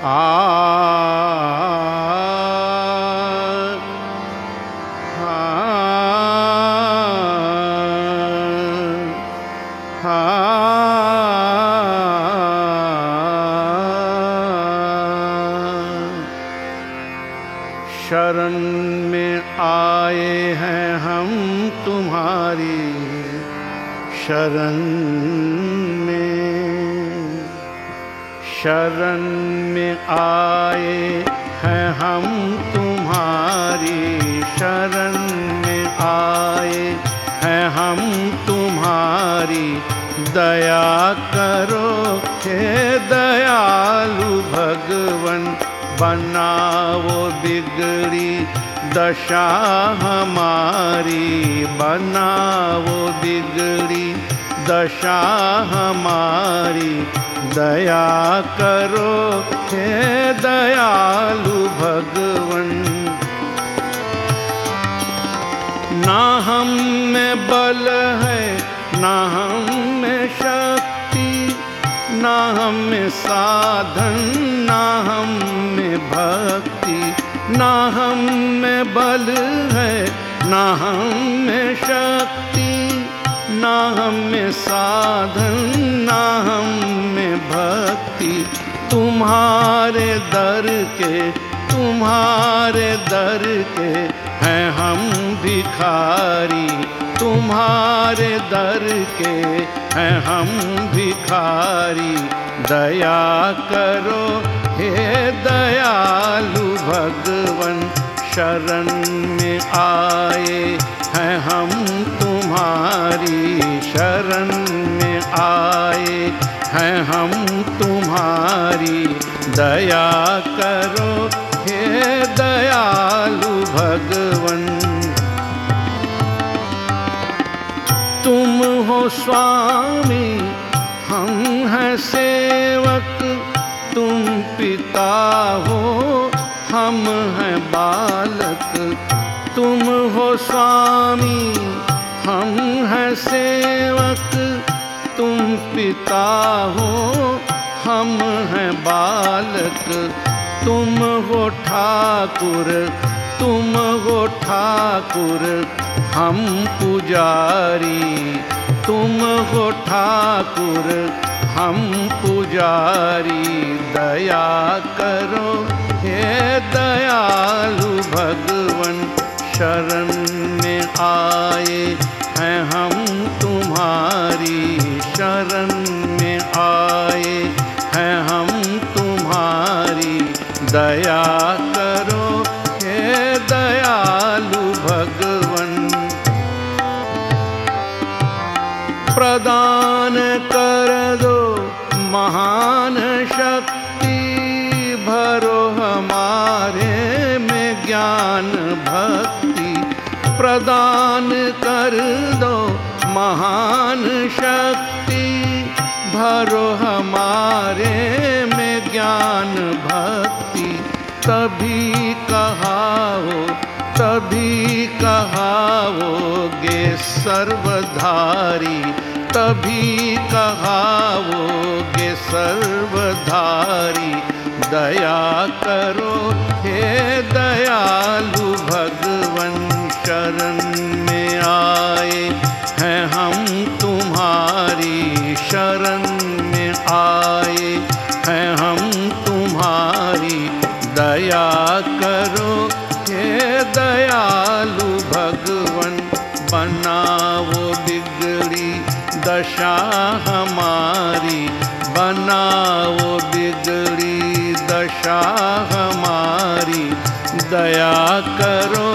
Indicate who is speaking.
Speaker 1: शरण में आए हैं हम तुम्हारी शरण में, शरण में आए हैं हम तुम्हारी शरण में आए हैं हम तुम्हारी। दया करो हे दयालु भगवन, बनाओ बिगड़ी दशा हमारी, बनाओ बिगड़ी दशा हमारी। दया करो हे दयालु भगवन। ना हम में बल है ना हम में शक्ति, ना हम में साधन ना हम में भक्ति। ना हम में बल है ना हम में शक्ति, ना हम में साधन ना हम में भक्ति। तुम्हारे दर के तुम्हारे दर के हैं हम भिखारी, तुम्हारे दर के हैं हम भिखारी। दया करो हे दयालु भगवन, शरण में आए हैं हम तुम्हारी शरण में आए हैं हम तुम्हारी। दया करो हे दयालु भगवन। तुम हो स्वामी हम हैं सेवक, तुम पिता हो हम हैं बालक। तुम हो स्वामी हम हैं सेवक, तुम पिता हो हम हैं बालक। तुम हो ठाकुर तुम हो ठाकुर हम पुजारी, तुम हो ठाकुर हम पुजारी। दया करो हे दयालु भगवन, शरण में आए हैं हम तुम्हारी शरण में आए हैं हम तुम्हारी। दया करो हे दयालु भगवन। प्रदान कर दो महान शक्ति, भरो हमारे में ज्ञान भक्ति। प्रदान कर दो महान शक्ति, भरो हमारे में ज्ञान भक्ति। तभी कहाओगे सर्वधारी, तभी कहाओगे सर्वधारी। दया करो हे दयालु भगवन, शरण में आए हैं हम तुम्हारी शरण में आए हैं हम तुम्हारी। दया करो हे दयालु भगवन, बनाओ बिगड़ी दशा हमारी, बनाओ बिगड़ी दशा हमारी। दया करो